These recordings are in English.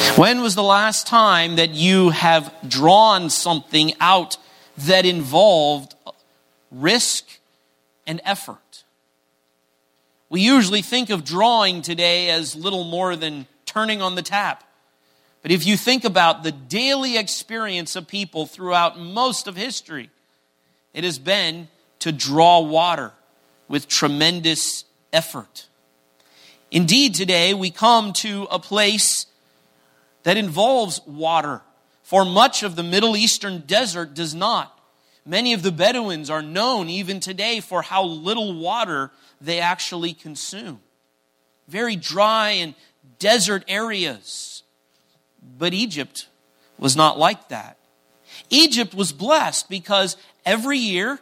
When was the last time that you have drawn something out that involved risk and effort? We usually think of drawing today as little more than turning on the tap. But if you think about the daily experience of people throughout most of history, it has been to draw water with tremendous effort. Indeed, today we come to a place that involves water, for much of the Middle Eastern desert does not. Many of the Bedouins are known even today for how little water they actually consume. Very dry and desert areas. But Egypt was not like that. Egypt was blessed because every year,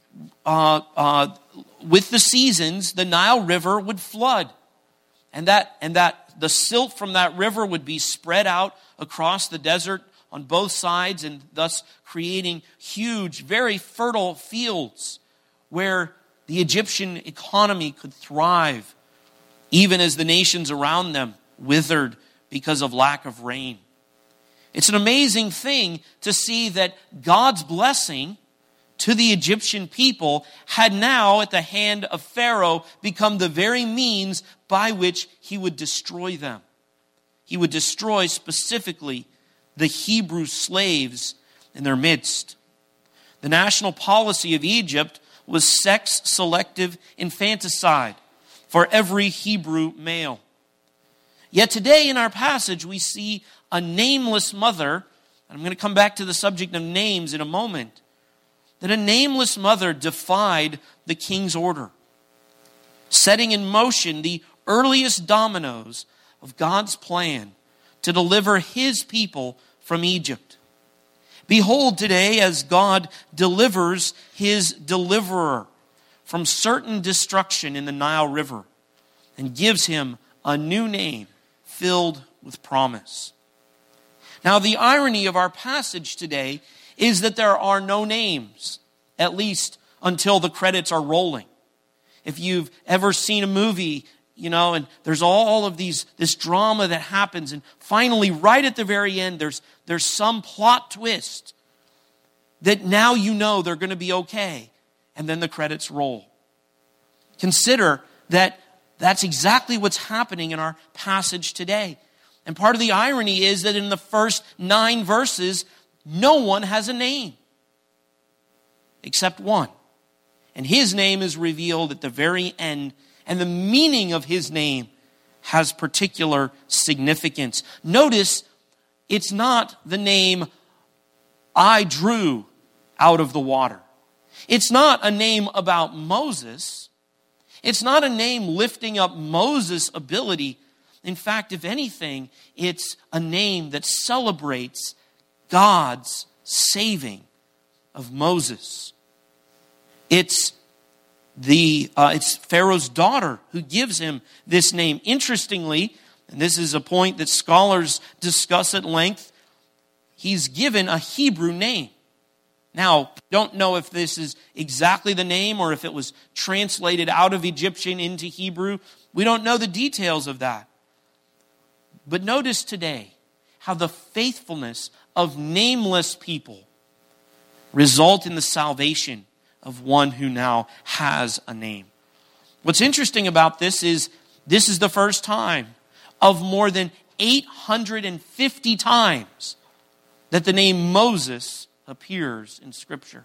with the seasons, the Nile River would flood. And that the silt from that river would be spread out across the desert on both sides, and thus creating huge, very fertile fields where the Egyptian economy could thrive, even as the nations around them withered because of lack of rain. It's an amazing thing to see that God's blessing to the Egyptian people had now, at the hand of Pharaoh, become the very means by which he would destroy them. He would destroy specifically the Hebrew slaves in their midst. The national policy of Egypt was sex-selective infanticide for every Hebrew male. Yet today in our passage we see a nameless mother, and I'm going to come back to the subject of names in a moment, that a nameless mother defied the king's order, setting in motion the earliest dominoes of God's plan to deliver his people from Egypt. Behold today as God delivers his deliverer from certain destruction in the Nile River and gives him a new name filled with promise. Now, the irony of our passage today is that there are no names, at least until the credits are rolling. If you've ever seen a movie, and there's all of this drama that happens, and finally, right at the very end, there's some plot twist that now you know they're going to be okay, and then the credits roll. Consider that that's exactly what's happening in our passage today. And part of the irony is that in the first 9 verses, no one has a name except one. And his name is revealed at the very end, and the meaning of his name has particular significance. Notice, it's not the name I drew out of the water. It's not a name about Moses. It's not a name lifting up Moses' ability. In fact, if anything, it's a name that celebrates God's saving of Moses. It's Pharaoh's daughter who gives him this name. Interestingly, and this is a point that scholars discuss at length, he's given a Hebrew name. Now, don't know if this is exactly the name or if it was translated out of Egyptian into Hebrew. We don't know the details of that. But notice today how the faithfulness of nameless people result in the salvation of one who now has a name. What's interesting about this is the first time of more than 850 times that the name Moses appears in Scripture.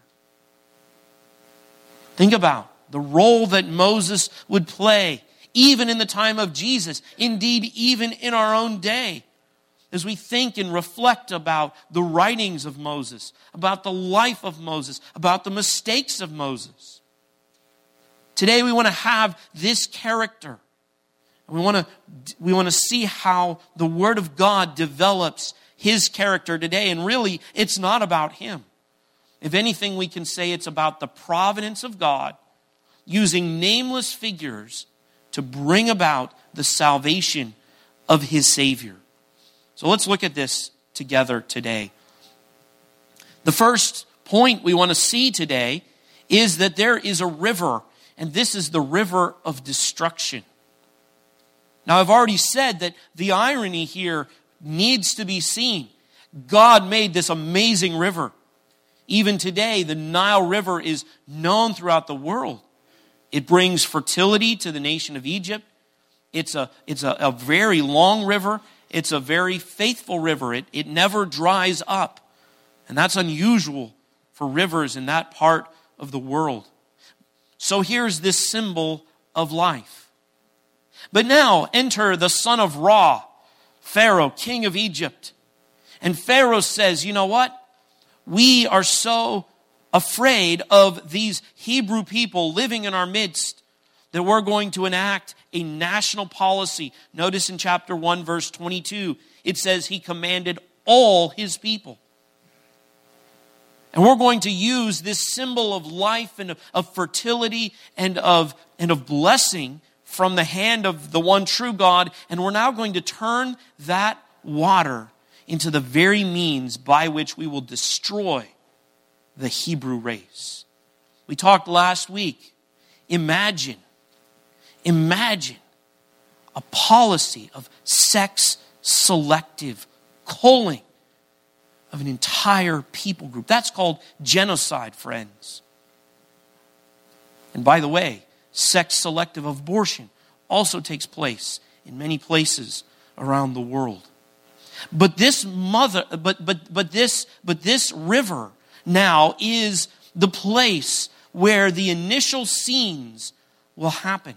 Think about the role that Moses would play even in the time of Jesus, indeed even in our own day. As we think and reflect about the writings of Moses, about the life of Moses, about the mistakes of Moses. Today we want to have this character. We want to see how the Word of God develops his character today. And really, it's not about him. If anything, we can say it's about the providence of God using nameless figures to bring about the salvation of his Savior. So let's look at this together today. The first point we want to see today is that there is a river, and this is the river of destruction. Now, I've already said that the irony here needs to be seen. God made this amazing river. Even today, the Nile River is known throughout the world. It brings fertility to the nation of Egypt. It's a very long river. It's a very faithful river. It never dries up. And that's unusual for rivers in that part of the world. So here's this symbol of life. But now enter the son of Ra, Pharaoh, king of Egypt. And Pharaoh says, you know what? We are so afraid of these Hebrew people living in our midst that we're going to enact a national policy. Notice in chapter 1, verse 22, it says he commanded all his people. And we're going to use this symbol of life and of fertility and of blessing from the hand of the one true God. And we're now going to turn that water into the very means by which we will destroy the Hebrew race. We talked last week. Imagine a policy of sex-selective culling of an entire people group. That's called genocide, friends. And by the way, sex-selective abortion also takes place in many places around the world. But this river now is the place where the initial scenes will happen.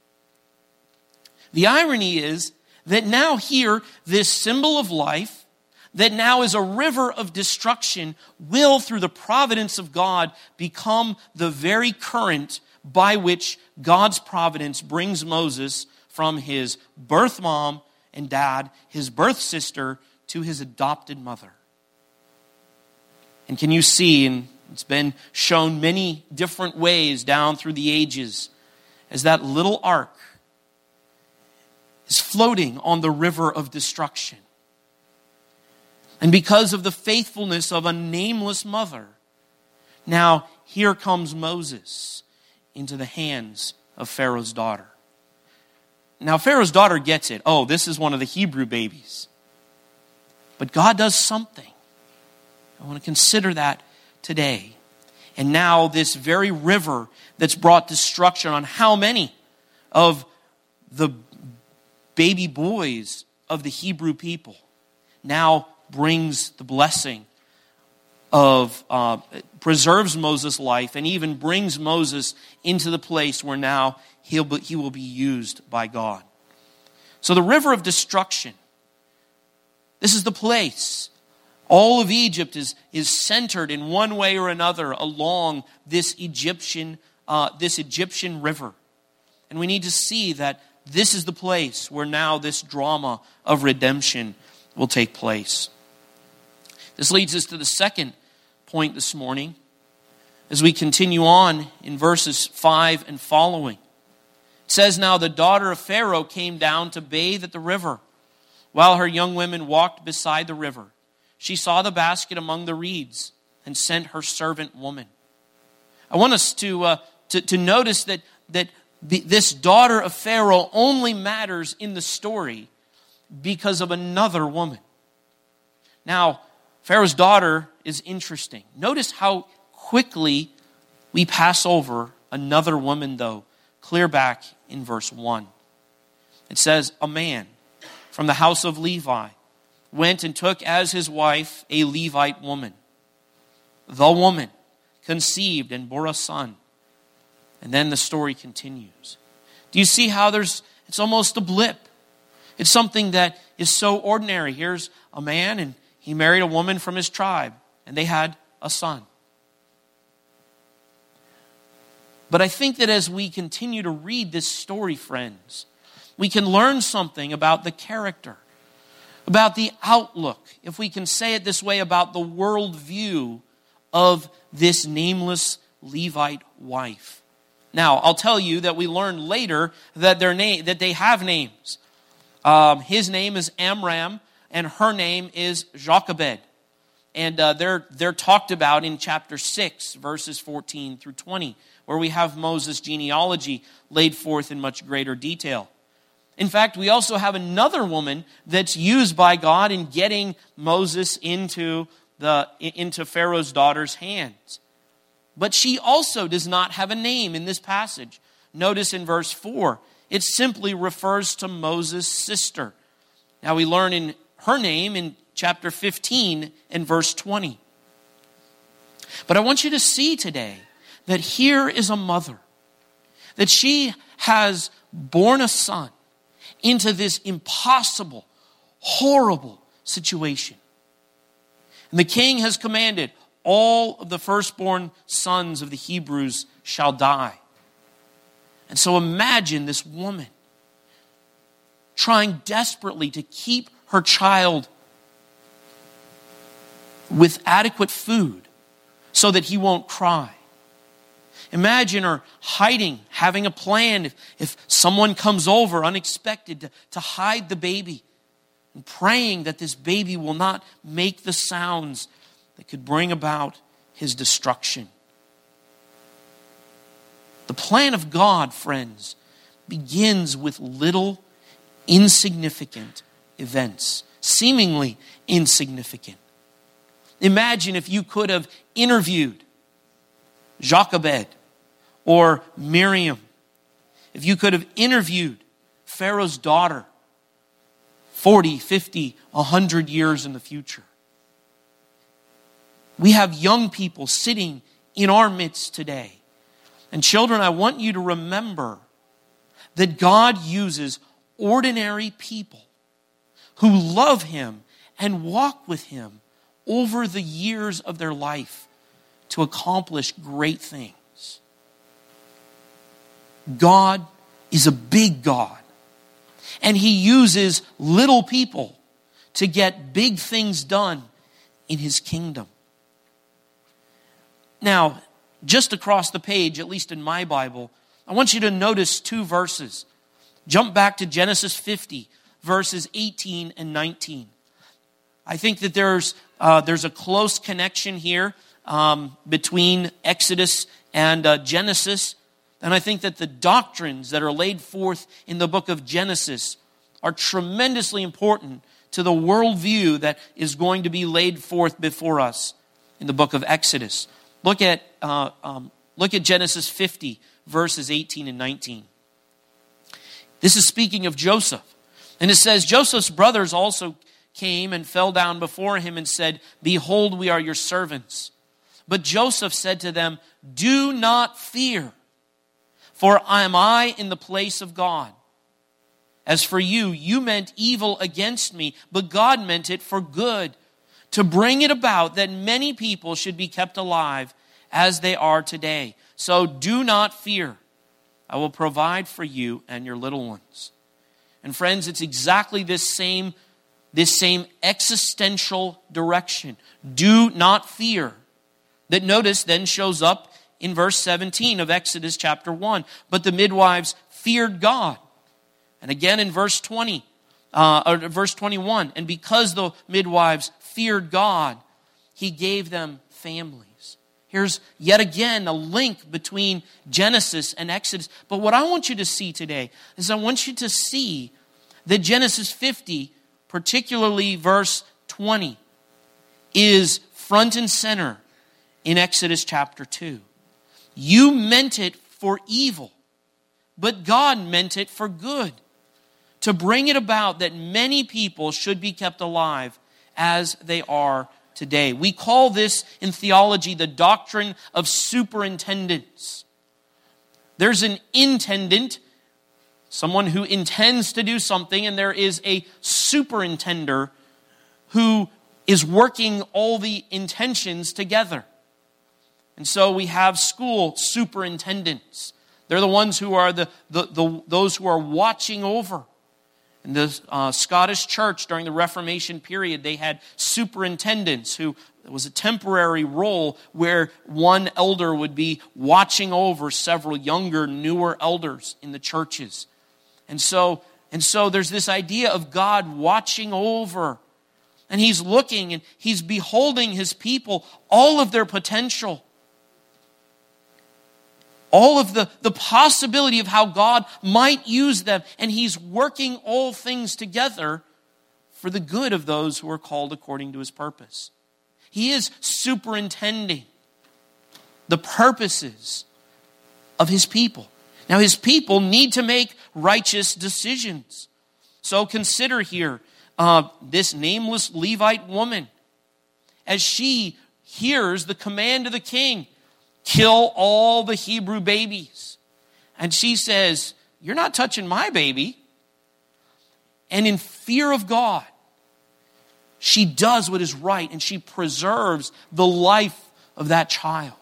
The irony is that now here, this symbol of life, that now is a river of destruction, will, through the providence of God, become the very current by which God's providence brings Moses from his birth mom and dad, his birth sister, to his adopted mother. And can you see, and it's been shown many different ways down through the ages, as that little ark is floating on the river of destruction. And because of the faithfulness of a nameless mother, now here comes Moses into the hands of Pharaoh's daughter. Now Pharaoh's daughter gets it. Oh, this is one of the Hebrew babies. But God does something. I want to consider that today. And now this very river that's brought destruction on how many of the baby boys of the Hebrew people now brings the blessing of, preserves Moses' life and even brings Moses into the place where now he will be used by God. So the river of destruction, this is the place. All of Egypt is centered in one way or another along this Egyptian river. And we need to see that this is the place where now this drama of redemption will take place. This leads us to the second point this morning as we continue on in verses 5 and following. It says, now the daughter of Pharaoh came down to bathe at the river. While her young women walked beside the river, she saw the basket among the reeds and sent her servant woman. I want us to notice that this daughter of Pharaoh only matters in the story because of another woman. Now, Pharaoh's daughter is interesting. Notice how quickly we pass over another woman, though, clear back in verse 1. It says, a man from the house of Levi went and took as his wife a Levite woman. The woman conceived and bore a son. And then the story continues. Do you see how it's almost a blip? It's something that is so ordinary. Here's a man and he married a woman from his tribe and they had a son. But I think that as we continue to read this story, friends, we can learn something about the character, about the outlook, if we can say it this way, about the worldview of this nameless Levite wife. Now, I'll tell you that we learned later that they have names. His name is Amram, and her name is Jochebed. And they're talked about in chapter 6, verses 14 through 20, where we have Moses' genealogy laid forth in much greater detail. In fact, we also have another woman that's used by God in getting Moses into Pharaoh's daughter's hands. But she also does not have a name in this passage. Notice in verse 4, it simply refers to Moses' sister. Now we learn in her name in chapter 15 and verse 20. But I want you to see today that here is a mother, that she has born a son into this impossible, horrible situation. And the king has commanded, all of the firstborn sons of the Hebrews shall die. And so imagine this woman trying desperately to keep her child with adequate food so that he won't cry. Imagine her hiding, having a plan if someone comes over unexpected to hide the baby, and praying that this baby will not make the sounds that could bring about his destruction. The plan of God, friends, begins with little insignificant events, seemingly insignificant. Imagine if you could have interviewed Jochebed or Miriam, if you could have interviewed Pharaoh's daughter 40, 50, 100 years in the future. We have young people sitting in our midst today. And children, I want you to remember that God uses ordinary people who love Him and walk with Him over the years of their life to accomplish great things. God is a big God, and He uses little people to get big things done in His kingdom. Now, just across the page, at least in my Bible, I want you to notice two verses. Jump back to Genesis 50, verses 18 and 19. I think that there's a close connection here between Exodus and Genesis. And I think that the doctrines that are laid forth in the book of Genesis are tremendously important to the worldview that is going to be laid forth before us in the book of Exodus. Look at Genesis 50, verses 18 and 19. This is speaking of Joseph. And it says, Joseph's brothers also came and fell down before him and said, "Behold, we are your servants." But Joseph said to them, "Do not fear, for am I in the place of God? As for you, you meant evil against me, but God meant it for good, to bring it about that many people should be kept alive as they are today. So do not fear. I will provide for you and your little ones." And friends, it's exactly this same existential direction. Do not fear. That, notice, then shows up in verse 17 of Exodus chapter 1. But the midwives feared God. And again in verse 20, or verse 21, and because the midwives feared God, He gave them families. Here's yet again a link between Genesis and Exodus. But what I want you to see today is I want you to see that Genesis 50, particularly verse 20, is front and center in Exodus chapter 2. You meant it for evil, but God meant it for good, to bring it about that many people should be kept alive as they are today. We call this in theology the doctrine of superintendence. There's an intendant, someone who intends to do something, and there is a superintender who is working all the intentions together. And so we have school superintendents. They're the ones who are those who are watching over. In the Scottish church during the Reformation period, they had superintendents who, it was a temporary role where one elder would be watching over several younger, newer elders in the churches. And so there's this idea of God watching over. And He's looking and He's beholding His people, all of their potential. all of the possibility of how God might use them. And he's working all things together for the good of those who are called according to his purpose. He is superintending the purposes of his people. Now, his people need to make righteous decisions. So consider here this nameless Levite woman as she hears the command of the king, kill all the Hebrew babies. And she says, you're not touching my baby. And in fear of God, she does what is right and she preserves the life of that child.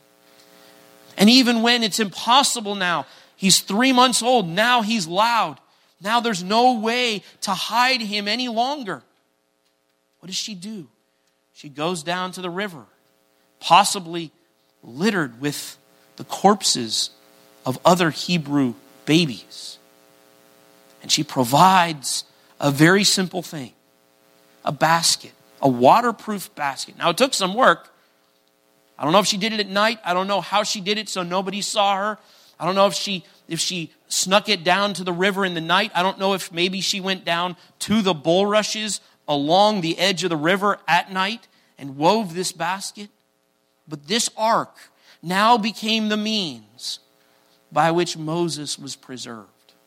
And even when it's impossible now, he's 3 months old, now he's loud. Now there's no way to hide him any longer. What does she do? She goes down to the river, possibly littered with the corpses of other Hebrew babies. And she provides a very simple thing, a basket, a waterproof basket. Now it took some work. I don't know if she did it at night. I don't know how she did it so nobody saw her. I don't know if she snuck it down to the river in the night. I don't know if maybe she went down to the bulrushes along the edge of the river at night and wove this basket. But this ark now became the means by which Moses was preserved.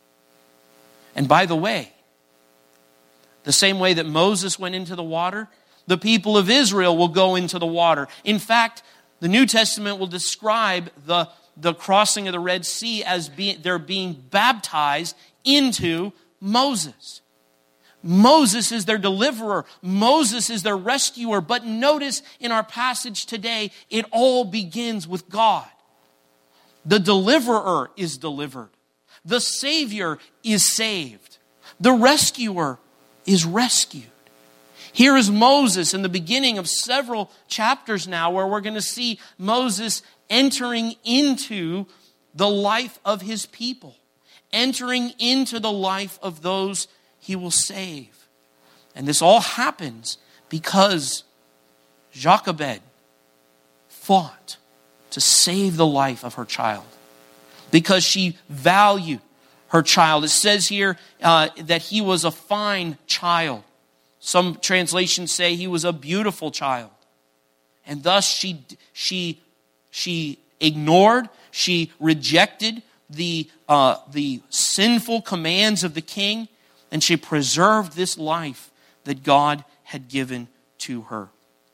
And by the way, the same way that Moses went into the water, the people of Israel will go into the water. In fact, the New Testament will describe the crossing of the Red Sea as they're being baptized into Moses. Moses is their deliverer. Moses is their rescuer. But notice in our passage today, it all begins with God. The deliverer is delivered. The Savior is saved. The rescuer is rescued. Here is Moses in the beginning of several chapters now where we're going to see Moses entering into the life of his people, entering into the life of those he will save. And this all happens because Jochebed fought to save the life of her child, because she valued her child. It says here that he was a fine child. Some translations say he was a beautiful child. And thus she ignored, she rejected the sinful commands of the king, and she preserved this life that God had given to her.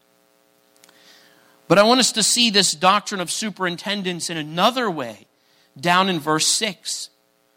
But I want us to see this doctrine of superintendence in another way down in verse 6.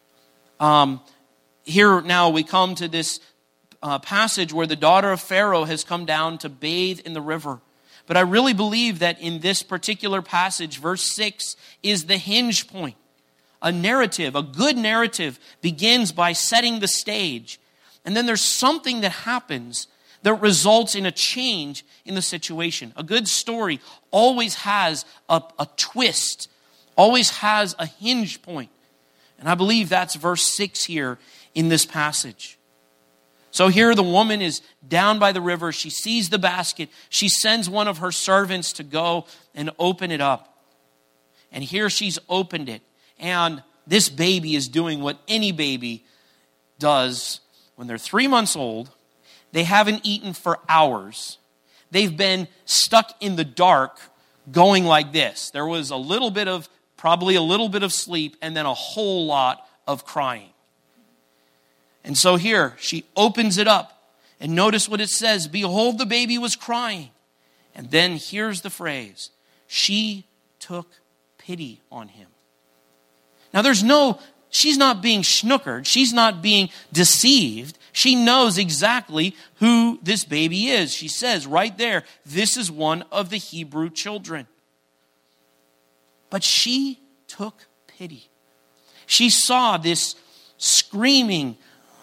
Here now we come to this passage where the daughter of Pharaoh has come down to bathe in the river. But I really believe that in this particular passage, verse 6 is the hinge point. A narrative, a good narrative, begins by setting the stage. And then there's something that happens that results in a change in the situation. A good story always has a twist, always has a hinge point. And I believe that's verse 6 here in this passage. So here the woman is down by the river. She sees the basket. She sends one of her servants to go and open it up. And here she's opened it. And this baby is doing what any baby does when they're 3 months old. They haven't eaten for hours. They've been stuck in the dark going like this. There was probably a little bit of sleep and then a whole lot of crying. And so here, she opens it up. And notice what it says. Behold, the baby was crying. And then here's the phrase. She took pity on him. Now she's not being snookered. She's not being deceived. She knows exactly who this baby is. She says right there, this is one of the Hebrew children. But she took pity. She saw this screaming,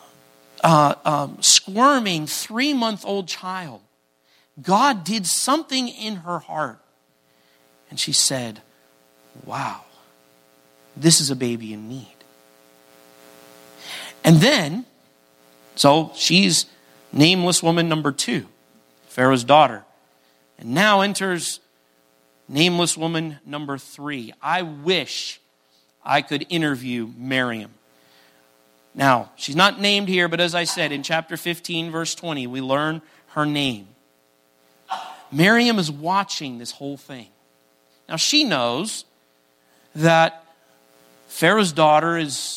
squirming 3-month-old child. God did something in her heart. And she said, wow, this is a baby in need. And then, so she's nameless woman number 2, Pharaoh's daughter. And now enters nameless woman number 3. I wish I could interview Miriam. Now, she's not named here, but as I said, in chapter 15, verse 20, we learn her name. Miriam is watching this whole thing. Now, she knows that Pharaoh's daughter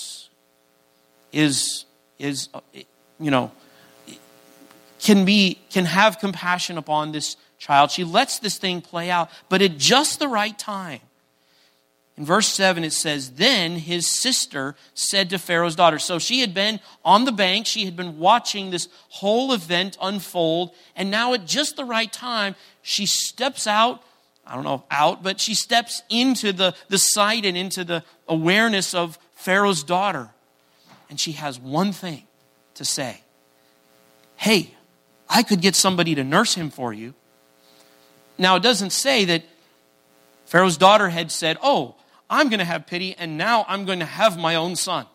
can have compassion upon this child. She lets this thing play out, but at just the right time. In verse 7 it says, then his sister said to Pharaoh's daughter. So she had been on the bank, she had been watching this whole event unfold, and now at just the right time, she steps out, but she steps into the sight and into the awareness of Pharaoh's daughter. And she has one thing to say. Hey, I could get somebody to nurse him for you. Now, it doesn't say that Pharaoh's daughter had said, oh, I'm going to have pity, and now I'm going to have my own son.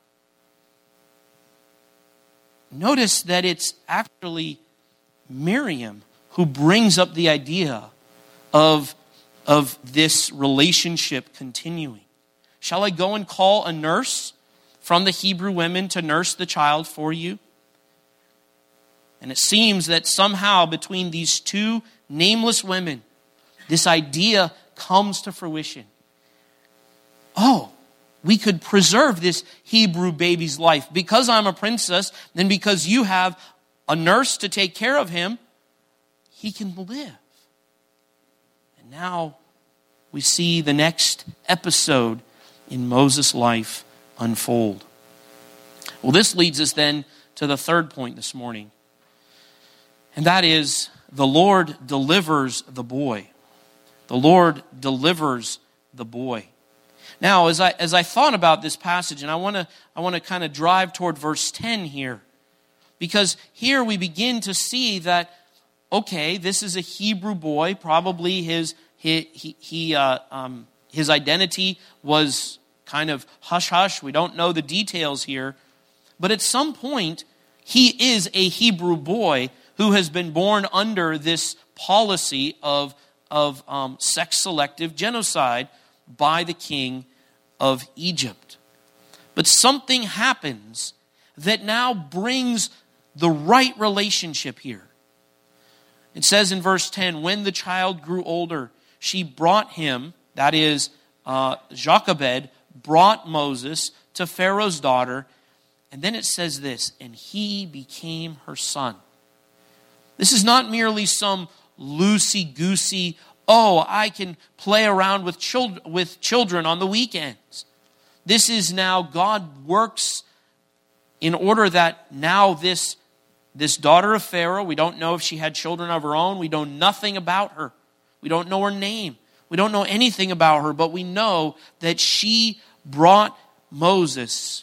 Notice that it's actually Miriam who brings up the idea of this relationship continuing. Shall I go and call a nurse from the Hebrew women to nurse the child for you? And it seems that somehow between these two nameless women, this idea comes to fruition. Oh, we could preserve this Hebrew baby's life. Because I'm a princess, and because you have a nurse to take care of him, he can live. And now we see the next episode in Moses' life unfold. Well, this leads us then to the third point this morning. And that is, the Lord delivers the boy. The Lord delivers the boy. Now, as I thought about this passage, and I want to kind of drive toward verse 10 here, because here we begin to see that, okay, this is a Hebrew boy. Probably his identity was kind of hush-hush. We don't know the details here. But at some point, he is a Hebrew boy who has been born under this policy of sex-selective genocide by the king of Egypt. But something happens that now brings the right relationship here. It says in verse 10, when the child grew older, she brought him, that is, Jochebed, brought Moses to Pharaoh's daughter. And then it says this, and he became her son. This is not merely some loosey-goosey, oh, I can play around with children on the weekends. This is now God works in order that now this daughter of Pharaoh, we don't know if she had children of her own. We know nothing about her. We don't know her name. We don't know anything about her, but we know that she brought Moses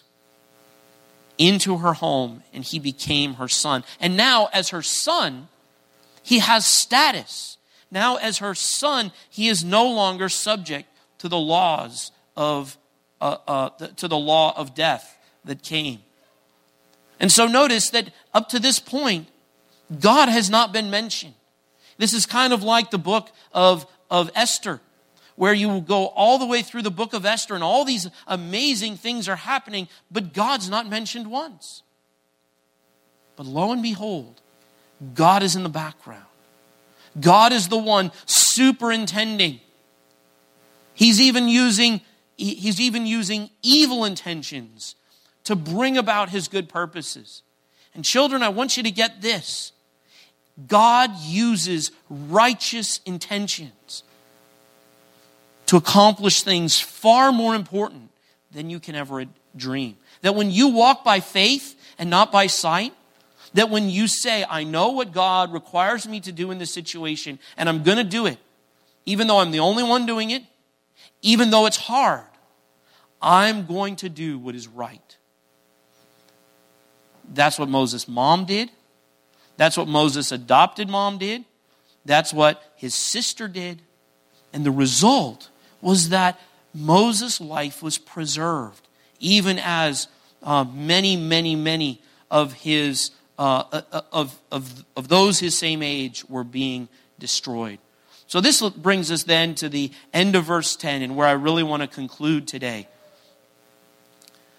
into her home and he became her son. And now as her son, he has status. Now as her son, he is no longer subject to the laws of to the law of death that came. And so notice that up to this point, God has not been mentioned. This is kind of like the book of Esther, where you will go all the way through the book of Esther and all these amazing things are happening, but God's not mentioned once. But lo and behold, God is in the background. God is the one superintending. He's even using evil intentions to bring about his good purposes. And children, I want you to get this. God uses righteous intentions to accomplish things far more important than you can ever dream. That when you walk by faith and not by sight, that when you say, I know what God requires me to do in this situation, and I'm going to do it, even though I'm the only one doing it, even though it's hard, I'm going to do what is right. That's what Moses' mom did. That's what Moses' adopted mom did. That's what his sister did. And the result was that Moses' life was preserved, even as many of his of those his same age were being destroyed. So this brings us then to the end of verse 10, and where I really want to conclude today.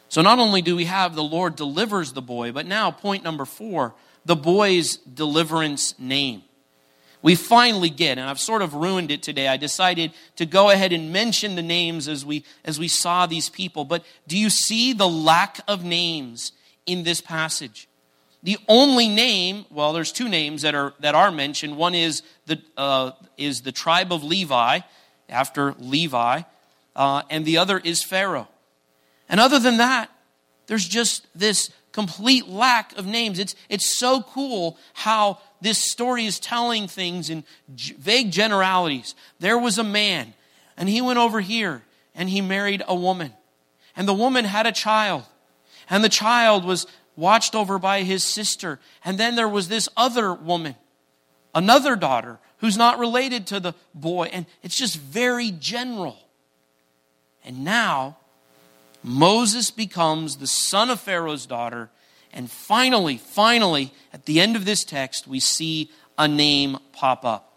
So not only do we have the Lord delivers the boy, but now point number 4, the boy's deliverance name. We finally get, and I've sort of ruined it today. I decided to go ahead and mention the names as we saw these people. But do you see the lack of names in this passage? The only name, well, there's 2 names that are mentioned. One is the tribe of Levi, after Levi, and the other is Pharaoh. And other than that, there's just this complete lack of names. It's so cool how this story is telling things in vague generalities. There was a man, and he went over here, and he married a woman. And the woman had a child, and the child was watched over by his sister. And then there was this other woman, another daughter, who's not related to the boy. And it's just very general. And now, Moses becomes the son of Pharaoh's daughter. And finally, at the end of this text, we see a name pop up.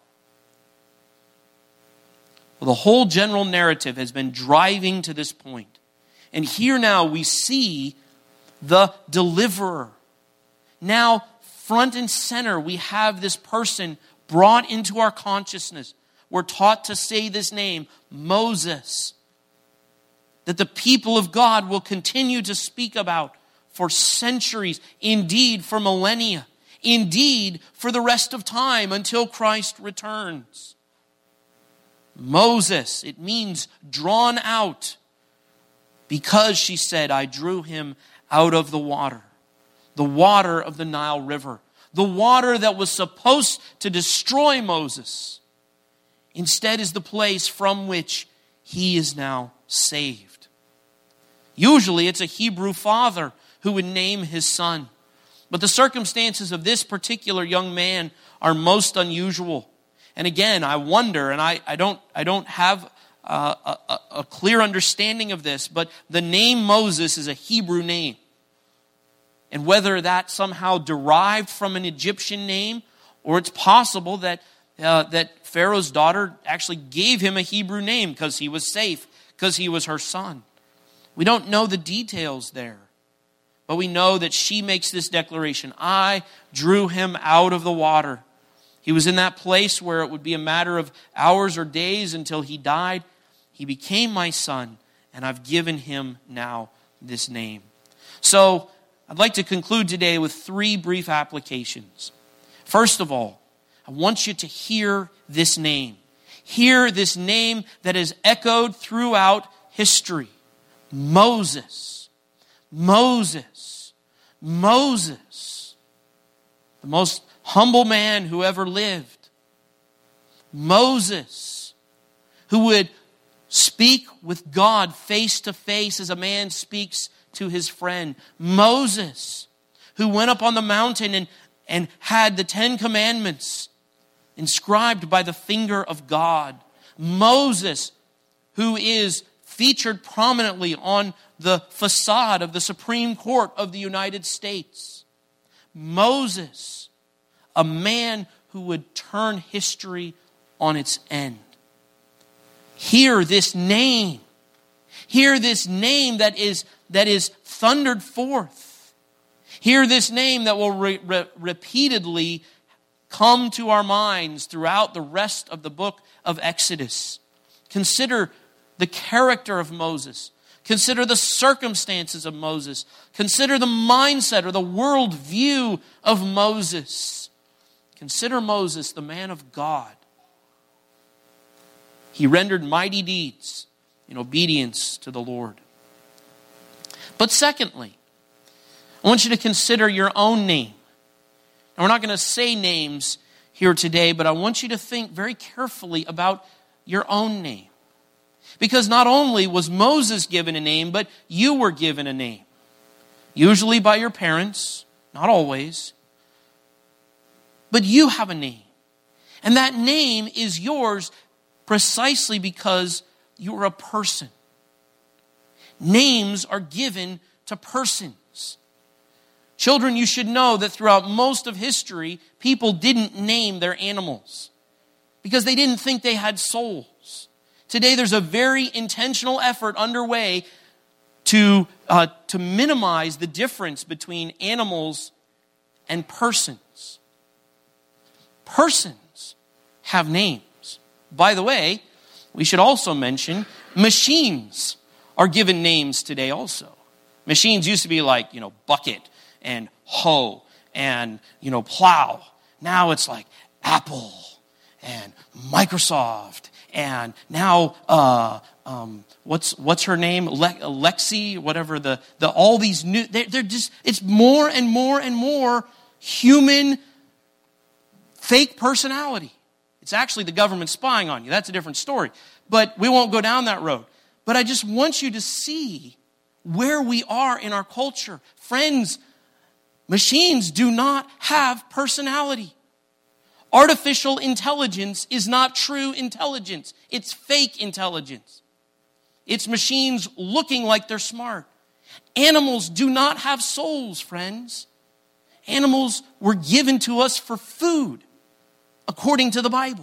Well, the whole general narrative has been driving to this point. And here now we see the deliverer. Now, front and center, we have this person brought into our consciousness. We're taught to say this name, Moses, that the people of God will continue to speak about for centuries, indeed for millennia, indeed for the rest of time until Christ returns. Moses, it means drawn out, because she said, I drew him out of the water of the Nile River, the water that was supposed to destroy Moses, instead is the place from which he is now saved. Usually it's a Hebrew father who would name his son, but the circumstances of this particular young man are most unusual. And again, I wonder, and I don't have a clear understanding of this, but the name Moses is a Hebrew name. And whether that somehow derived from an Egyptian name, or it's possible that Pharaoh's daughter actually gave him a Hebrew name because he was safe, because he was her son. We don't know the details there. But we know that she makes this declaration, I drew him out of the water. He was in that place where it would be a matter of hours or days until he died. He became my son, and I've given him now this name. So, I'd like to conclude today with 3 brief applications. First of all, I want you to hear this name. Hear this name that is echoed throughout history. Moses. Moses. Moses. The most humble man who ever lived. Moses, who would speak with God face to face as a man speaks to his friend. Moses, who went up on the mountain and had the 10 Commandments inscribed by the finger of God. Moses, who is featured prominently on the facade of the Supreme Court of the United States. Moses, a man who would turn history on its end. Hear this name. Hear this name that is thundered forth. Hear this name that will repeatedly come to our minds throughout the rest of the book of Exodus. Consider the character of Moses. Consider the circumstances of Moses. Consider the mindset or the worldview of Moses. Consider Moses, the man of God. He rendered mighty deeds in obedience to the Lord. But secondly, I want you to consider your own name. Now, we're not going to say names here today, but I want you to think very carefully about your own name. Because not only was Moses given a name, but you were given a name. Usually by your parents, not always. But you have a name. And that name is yours precisely because you are a person. Names are given to persons. Children, you should know that throughout most of history, people didn't name their animals because they didn't think they had souls. Today, there's a very intentional effort underway to minimize the difference between animals and persons. Persons have names. By the way, we should also mention machines are given names today also. Machines used to be like, bucket and hoe and, plow. Now it's like Apple and Microsoft and now, what's her name? Lexi, whatever all these new, they're just, it's more and more and more human fake personality. It's actually the government spying on you. That's a different story. But we won't go down that road. But I just want you to see where we are in our culture. Friends, machines do not have personality. Artificial intelligence is not true intelligence. It's fake intelligence. It's machines looking like they're smart. Animals do not have souls, friends. Animals were given to us for food, according to the Bible.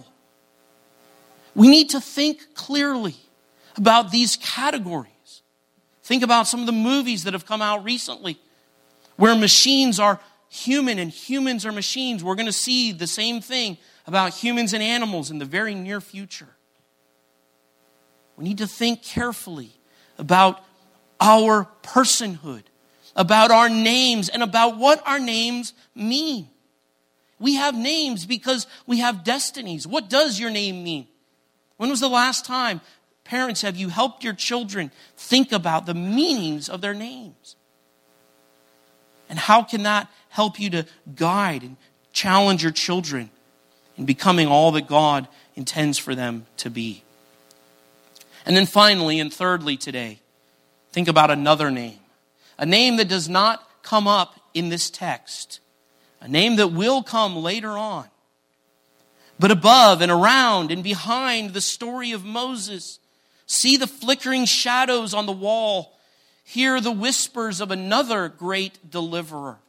We need to think clearly about these categories. Think about some of the movies that have come out recently where machines are human and humans are machines. We're going to see the same thing about humans and animals in the very near future. We need to think carefully about our personhood, about our names, and about what our names mean. We have names because we have destinies. What does your name mean? When was the last time, parents, have you helped your children think about the meanings of their names? And how can that help you to guide and challenge your children in becoming all that God intends for them to be? And then finally and thirdly today, think about another name. A name that does not come up in this text. A name that will come later on. But above and around and behind the story of Moses, see the flickering shadows on the wall. Hear the whispers of another great deliverer.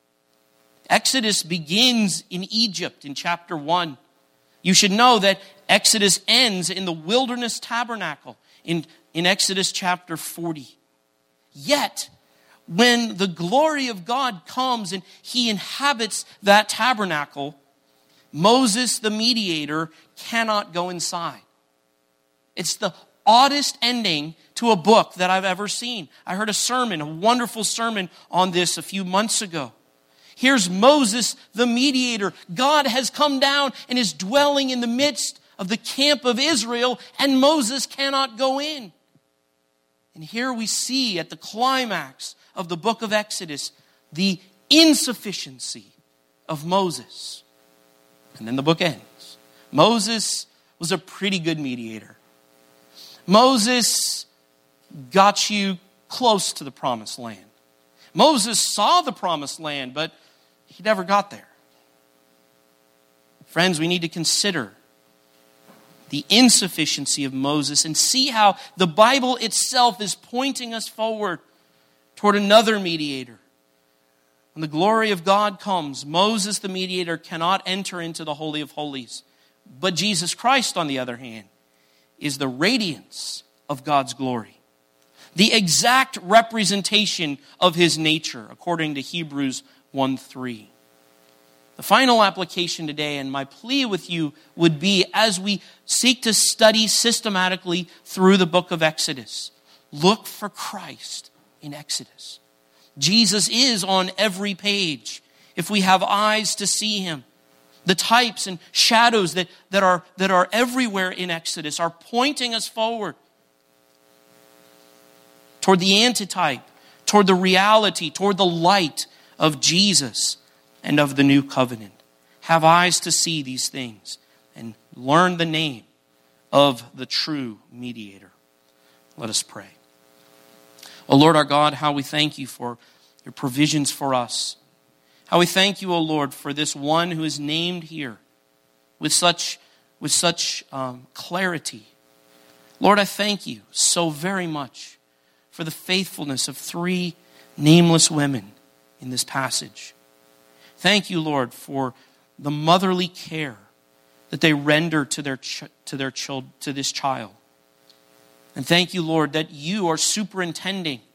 Exodus begins in Egypt in chapter 1. You should know that Exodus ends in the wilderness tabernacle in Exodus chapter 40. Yet, when the glory of God comes and he inhabits that tabernacle, Moses, the mediator, cannot go inside. It's the oddest ending to a book that I've ever seen. I heard a wonderful sermon on this a few months ago. Here's Moses, the mediator. God has come down and is dwelling in the midst of the camp of Israel, and Moses cannot go in. And here we see at the climax of the book of Exodus the insufficiency of Moses. And then the book ends. Moses was a pretty good mediator. Moses got you close to the promised land. Moses saw the promised land, but he never got there. Friends, we need to consider the insufficiency of Moses and see how the Bible itself is pointing us forward toward another mediator. When the glory of God comes, Moses, the mediator, cannot enter into the Holy of Holies. But Jesus Christ, on the other hand, is the radiance of God's glory. The exact representation of his nature, according to Hebrews 1:3. The final application today, and my plea with you would be, as we seek to study systematically through the book of Exodus, look for Christ in Exodus. Jesus is on every page if we have eyes to see him. The types and shadows that are everywhere in Exodus are pointing us forward toward the antitype, toward the reality, toward the light of Jesus and of the new covenant. Have eyes to see these things and learn the name of the true mediator. Let us pray. O Lord our God, how we thank you for your provisions for us. How we thank you, O Lord, for this one who is named here with such clarity. Lord, I thank you so very much for the faithfulness of 3 nameless women in this passage. Thank you, Lord, for the motherly care that they render to this child. And thank you, Lord, that you are superintending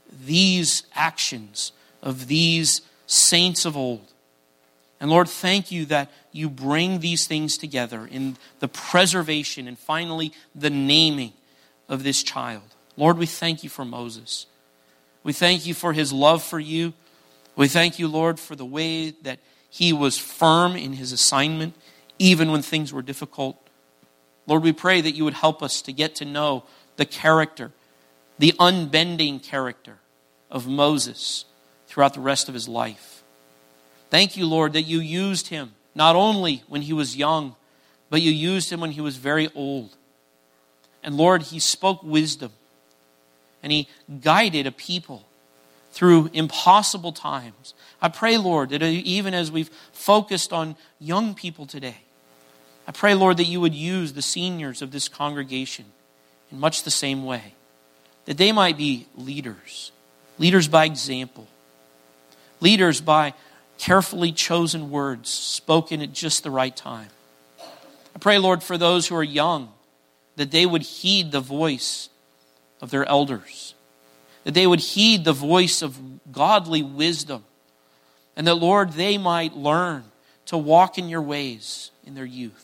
these actions of these saints of old. And Lord, thank you that you bring these things together in the preservation and finally the naming of this child. Lord, we thank you for Moses. We thank you for his love for you. We thank you, Lord, for the way that he was firm in his assignment, even when things were difficult. Lord, we pray that you would help us to get to know the character, the unbending character of Moses throughout the rest of his life. Thank you, Lord, that you used him not only when he was young, but you used him when he was very old. And Lord, he spoke wisdom and he guided a people through impossible times. I pray, Lord, that even as we've focused on young people today, I pray, Lord, that you would use the seniors of this congregation in much the same way, that they might be leaders, leaders by example, leaders by carefully chosen words spoken at just the right time. I pray, Lord, for those who are young, that they would heed the voice of their elders, that they would heed the voice of godly wisdom, and that, Lord, they might learn to walk in your ways in their youth.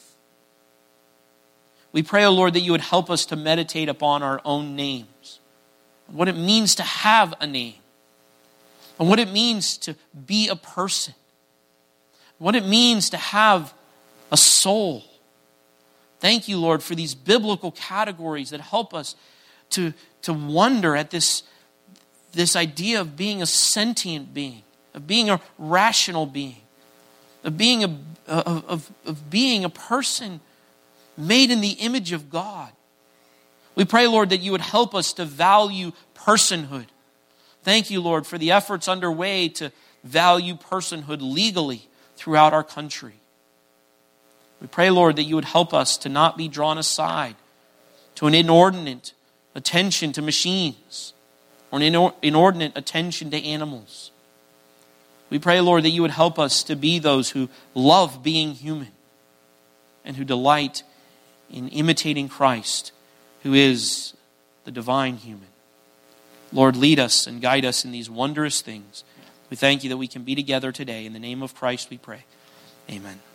We pray, O Lord, that you would help us to meditate upon our own names, what it means to have a name, and what it means to be a person, what it means to have a soul. Thank you, Lord, for these biblical categories that help us to wonder at this idea of being a sentient being, of being a rational being, of being a person made in the image of God. We pray, Lord, that you would help us to value personhood. Thank you, Lord, for the efforts underway to value personhood legally throughout our country. We pray, Lord, that you would help us to not be drawn aside to an inordinate attention to machines or an inordinate attention to animals. We pray, Lord, that you would help us to be those who love being human and who delight in imitating Christ, who is the divine human. Lord, lead us and guide us in these wondrous things. We thank you that we can be together today. In the name of Christ we pray. Amen.